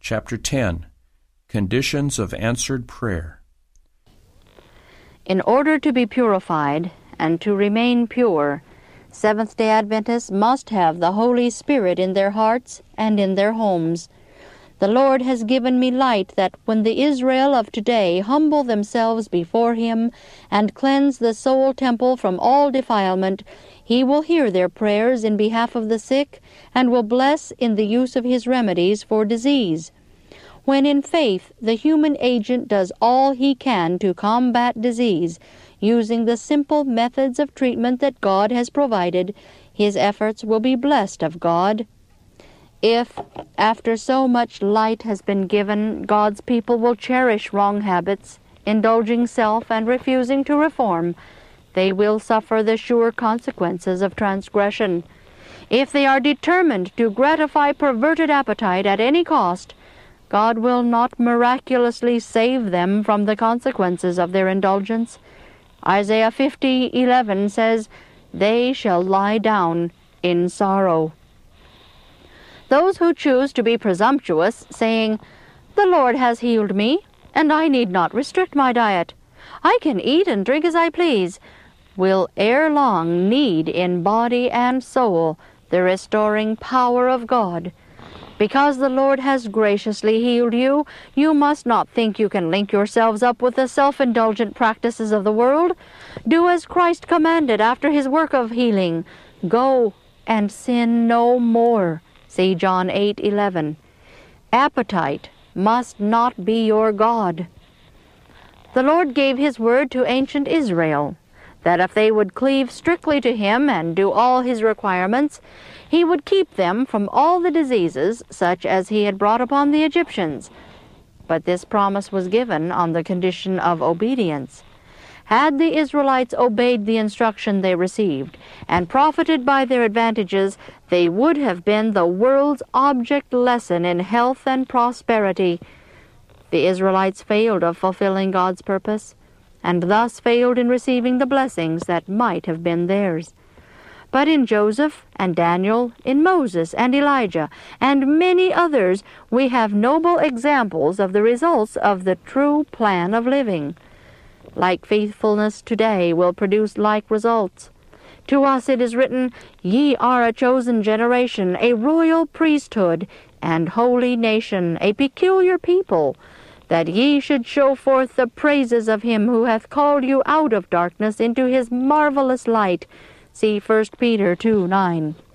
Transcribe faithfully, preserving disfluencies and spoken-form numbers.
chapter ten, Conditions of Answered Prayer. In order to be purified and to remain pure, Seventh-day Adventists must have the Holy Spirit in their hearts and in their homes. The Lord has given me light that when the Israel of today humble themselves before Him and cleanse the soul temple from all defilement, He will hear their prayers in behalf of the sick and will bless in the use of His remedies for disease. When in faith the human agent does all he can to combat disease, using the simple methods of treatment that God has provided, his efforts will be blessed of God. If, after so much light has been given, God's people will cherish wrong habits, indulging self and refusing to reform, they will suffer the sure consequences of transgression. If they are determined to gratify perverted appetite at any cost, God will not miraculously save them from the consequences of their indulgence. Isaiah fifty eleven says, "They shall lie down in sorrow." Those who choose to be presumptuous, saying, "The Lord has healed me, and I need not restrict my diet. I can eat and drink as I please," will ere long need in body and soul the restoring power of God. Because the Lord has graciously healed you, you must not think you can link yourselves up with the self-indulgent practices of the world. Do as Christ commanded after His work of healing. Go and sin no more. See John eight eleven. Appetite must not be your God. The Lord gave His word to ancient Israel, that if they would cleave strictly to Him and do all His requirements, He would keep them from all the diseases such as He had brought upon the Egyptians. But this promise was given on the condition of obedience. Had the Israelites obeyed the instruction they received and profited by their advantages, they would have been the world's object lesson in health and prosperity. The Israelites failed of fulfilling God's purpose, and thus failed in receiving the blessings that might have been theirs. But in Joseph and Daniel, in Moses and Elijah, and many others, we have noble examples of the results of the true plan of living. Like faithfulness today will produce like results. To us it is written, "Ye are a chosen generation, a royal priesthood, and holy nation, a peculiar people, that ye should show forth the praises of Him who hath called you out of darkness into His marvelous light." See First Peter two nine.